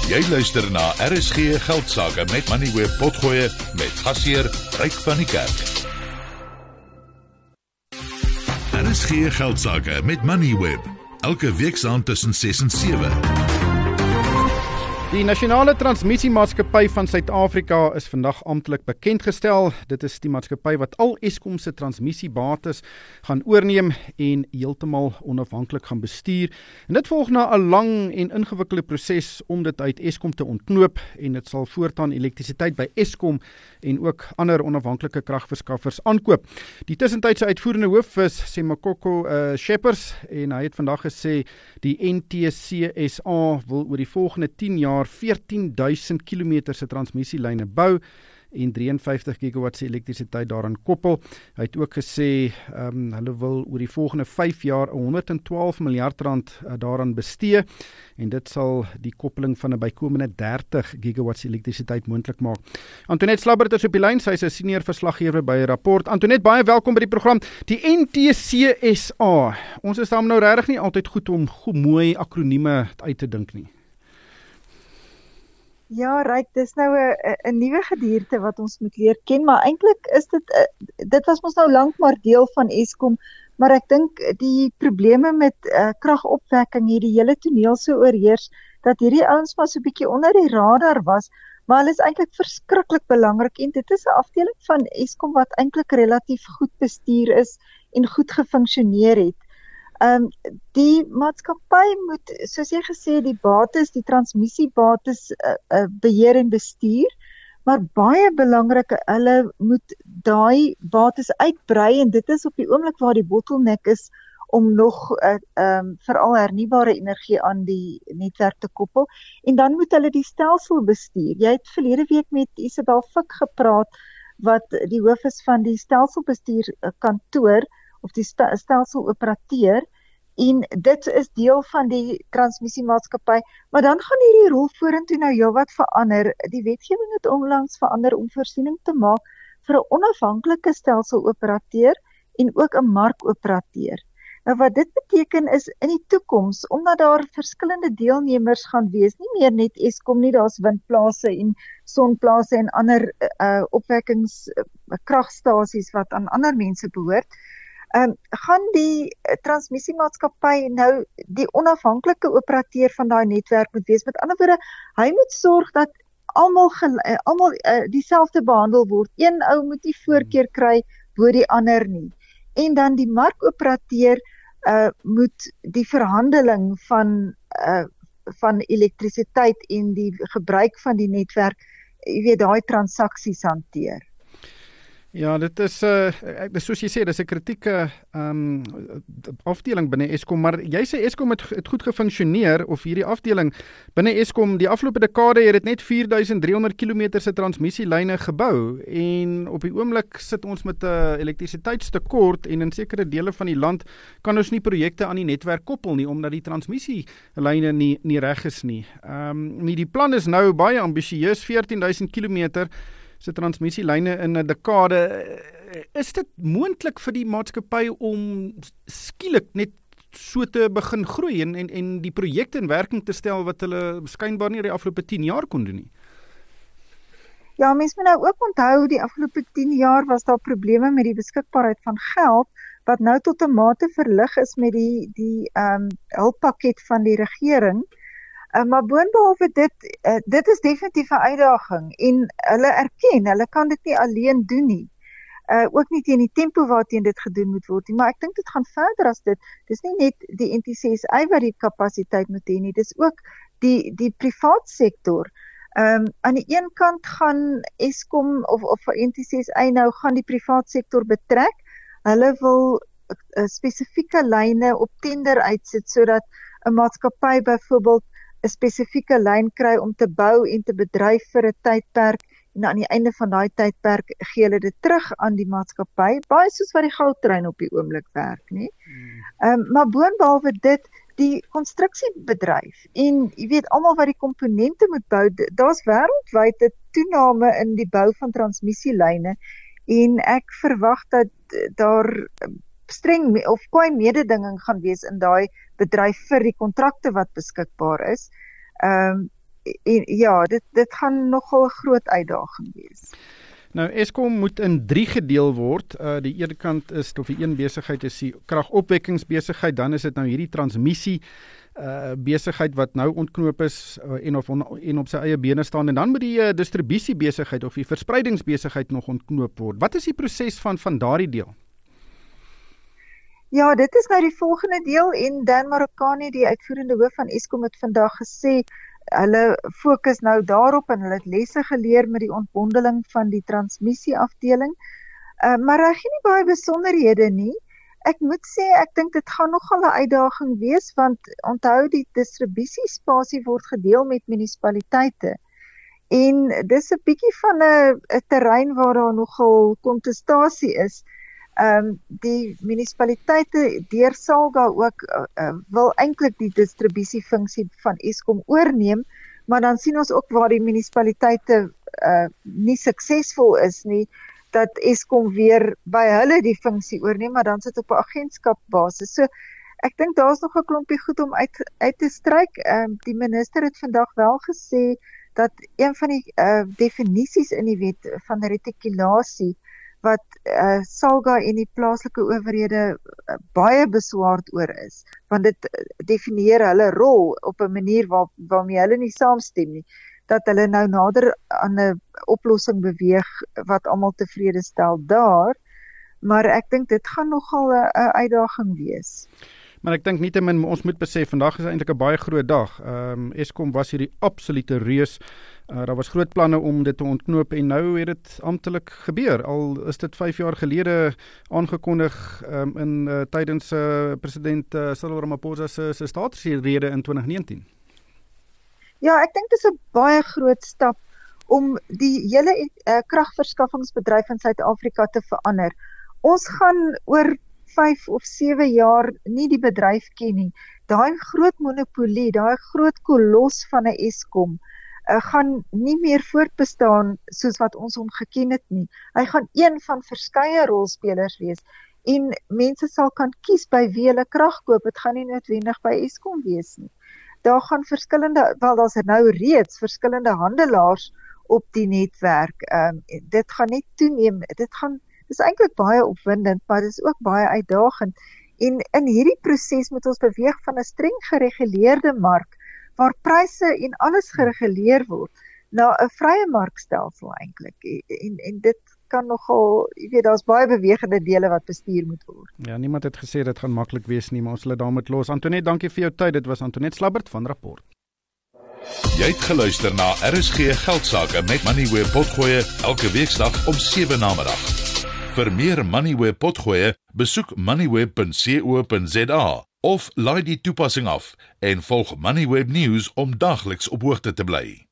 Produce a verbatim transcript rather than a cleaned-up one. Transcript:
Jy luister na R S G Geldsaake met Moneyweb Potgoe met gasheer Ryk van die Kerk. R S G Geldsaake met Moneyweb, elke weeksaand tussen ses en sewe. Die Nasionale Transmissiemaatskappy van Suid-Afrika is vandag amptelik bekendgestel. Dit is die maatskappy wat al Eskom se transmissiebates gaan oorneem en heeltemal onafhanklik gaan bestuur. En dit volg na 'n lang en ingewikkelde proses om dit uit Eskom te ontknoop en dit sal voortaan elektrisiteit by Eskom en ook ander onafhanklike kragverskaffers aankoop. Die tussentydse uitvoerende hoof is Semakoko uh, Shepherd en hy het vandag gesê die N T C S A wil oor die volgende tien jaar veertien duisend kilometer se transmissielyne bou en drie en vyftig gigawatt se elektrisiteit daaraan koppel. Hy het ook gesê um, hulle wil oor die volgende vyf jaar honderd en twaalf miljard rand uh, daaraan bestee en dit sal die koppeling van 'n bykomende dertig gigawatt se elektrisiteit moontlik maak. Antoinette Slabbert is op die lyn, sy is 'n senior verslaggewer by Rapport. Antoinette, baie welkom by die program. Die N T C S A. Ons is daar nou regtig nie altyd goed om goed mooi akronieme uit te dink nie. Ja, Ryk, dis nou 'n 'n nuwe gedierte wat ons moet leer ken, maar eintlik is dit dit was mos nou lank maar deel van Eskom, maar ek dink die probleme met uh, kragopwekking hier die hele toneel so oorheers dat hierdie ouens maar so 'n bietjie onder die radar was, maar hulle is eintlik verskriklik belangrik en dit is 'n afdeling van Eskom wat eintlik relatief goed bestuur is en goed gefunksioneer het. Um, die maatskappy moet, soos jy gesê, die bates, die transmissiebates uh, uh, beheer en bestuur, maar baie belangrik, hulle moet daai bates uitbrei en dit is op die oomblik waar die bottleneck is om nog uh, um, veral hernubare energie aan die netwerk te koppel en dan moet hulle die stelsel bestuur. Jy het verlede week met Isabel Fik gepraat wat die hoof is van die stelselbestuur kantoor of die stelseloperateur en dit is deel van die transmissiemaatskappy, maar dan gaan hierdie rol vorentoe nou heelwat verander. Die wetgewing het onlangs verander om voorsiening te maak vir 'n onafhanklike stelseloperateur en ook 'n markoperateur. Nou wat dit beteken is in die toekoms, omdat daar verskillende deelnemers gaan wees, nie meer net Eskom nie, daar's windplase en sonplase en ander uh, opwekkingskragstasies uh, wat aan ander mense behoort. Um, gaan die transmissiemaatskappy nou die onafhanklike operateur van daai netwerk moet wees. Met ander woorde, hy moet sorg dat almal uh, almal uh, dieselfde behandel word. Een ou moet nie voorkeur kry bo die ander nie. En dan die markoperateur uh, moet die verhandeling van uh, van elektrisiteit en die gebruik van die netwerk, jy weet, daai transaksies hanteer. Ja, dit is uh, soos jy sê, dis 'n kritieke um, afdeling binne Eskom, maar jy sê Eskom het, het goed gefunksioneer, of hierdie afdeling binne Eskom, die afgelope dekade het dit net vier duisend drie honderd kilometer se transmissielyne gebou, en op die oomblik sit ons met 'n uh, elektrisiteitstekort, en in sekere dele van die land kan ons nie projekte aan die netwerk koppel nie, omdat die transmissielyne nie, nie reg is nie. Um, nie die plan is nou baie ambisieus, veertien duisend kilometer, se transmissielyne in 'n dekade. Is dit moontlik vir die maatskappy om skielik net so te begin groei en, en, en die projekte in werking te stel wat hulle skynbaar nie die afgelope tien jaar kon doen nie? Ja, mens moet nou ook onthou, die afgelope tien jaar was daar probleme met die beskikbaarheid van geld, wat nou tot 'n mate verlig is met die, die um, hulppakket van die regering. Uh, maar boonbehalwe dit, uh, dit is definitief 'n uitdaging en hulle erken, hulle kan dit nie alleen doen nie. Uh, ook nie teen die tempo waarteen dit gedoen moet word nie, maar ek dink dit gaan verder as dit. Dis nie net die N T C S A wat die kapasiteit moet hê nie, dis ook die die privaat sektor. Um, aan die een kant gaan Eskom of of N T C S A nou gaan die privaat sektor betrek. Hulle wil uh, spesifieke lyne op tender uitsit sodat 'n maatskappy byvoorbeeld 'n spesifieke lyn kry om te bou en te bedryf vir 'n tydperk en aan die einde van daai tydperk gee hulle dit terug aan die maatskappy, baie soos wat die goudtrein op die oomblik werk, nie? Hmm. Um, maar boonbehalwe dit, die konstruksiebedryf en jy weet almal wat die komponente moet bou, daar's wêreldwyd 'n toename in die bou van transmissielyne en ek verwag dat daar streng of kwai mededinging gaan wees in daai bedryf vir die kontrakte wat beskikbaar is. Um, en, ja, dit dit gaan nogal 'n groot uitdaging wees. Nou Eskom moet in drie gedeel word. Uh, die een kant is of die een besigheid is die kragopwekkingsbesigheid, dan is dit nou hierdie transmissie uh, besigheid wat nou ontknoop is uh, en of on, en op sy eie bene staan, en dan moet die uh, distribusiebesigheid of die verspreidingsbesigheid nog ontknoop word. Wat is die proses van van daardie deel? Ja, dit is nou die volgende deel en Dan Marokani, die uitvoerende hoof van Eskom, het vandag gesê hulle fokus nou daarop en hulle het lesse geleer met die ontbondeling van die transmissieafdeling. Uh, maar hy gee nie baie besonderhede nie. Ek moet sê, ek dink dit gaan nogal 'n uitdaging wees, want onthou die distribusiespasie word gedeel met munisipaliteite. En dis 'n bietjie van 'n 'n terrein waar daar nogal kontestasie is. Um, die munisipaliteite deur Salga ook uh, uh, wil eintlik die distribusiefunksie van Eskom oorneem, maar dan sien ons ook waar die munisipaliteite uh, nie suksesvol is nie, dat Eskom weer by hulle die funksie oorneem, maar dan sit op 'n agentskapbasis. So ek dink daar's nog 'n klompie goed om uit uit te stryk. Um, die minister het vandag wel gesê dat een van die uh, definisies in die wet van retikulasie wat uh, Salga en die plaaslike owerhede uh, baie beswaard oor is, want dit uh, definieer hulle rol op 'n manier waar, waarmee hulle nie saamstem nie, dat hulle nou nader aan 'n oplossing beweeg wat almal tevrede stel daar, maar ek dink dit gaan nogal 'n uh, uitdaging wees. Maar ek dink nietemin ons moet besef, vandag is eintlik 'n baie groot dag. Ehm um, Eskom was hierdie absolute reus. Uh, daar was groot planne om dit te ontknoop en nou het dit amptelik gebeur. Al is dit vyf jaar gelede aangekondig um, in uh, tydens uh, president uh, Cyril Ramaphosa se se staatsrede in twintig negentien. Ja, ek dink dit is 'n baie groot stap om die hele uh, kragverskaffingsbedryf in Suid-Afrika te verander. Ons gaan oor vyf of sewe jaar nie die bedryf ken nie. Daai groot monopolie, daai groot kolos van 'n Eskom, uh, gaan nie meer voortbestaan soos wat ons hom geken het nie. Hy gaan een van verskeie rolspelers wees en mense sal kan kies by wie hulle krag koop. Dit gaan nie noodwendig by Eskom wees nie. Daar gaan verskillende, wel daar's nou reeds verskillende handelaars op die netwerk. Um, dit gaan net toeneem. Dit gaan Dit is eintlik baie opwindend, maar dit is ook baie uitdagend. En in hierdie proses moet ons beweeg van 'n streng gereguleerde mark, waar pryse en alles gereguleer word, na 'n vrye markstelsel eintlik. En, en dit kan nogal, jy weet, daar's baie bewegende dele wat bestuur moet word. Ja, niemand het gesê dit gaan maklik wees nie, maar ons sal dit daarmee los. Antoinette, dankie vir jou tyd. Dit was Antoinette Slabbert van Rapport. Jy het geluister na R S G Geldsaake met Moneyweb Potgoe elke weeksdag om sewe namiddag. Vir meer Moneyweb Potgoe, besoek moneyweb punt co punt za of laai die toepassing af en volg Moneyweb News om dagliks op hoogte te bly.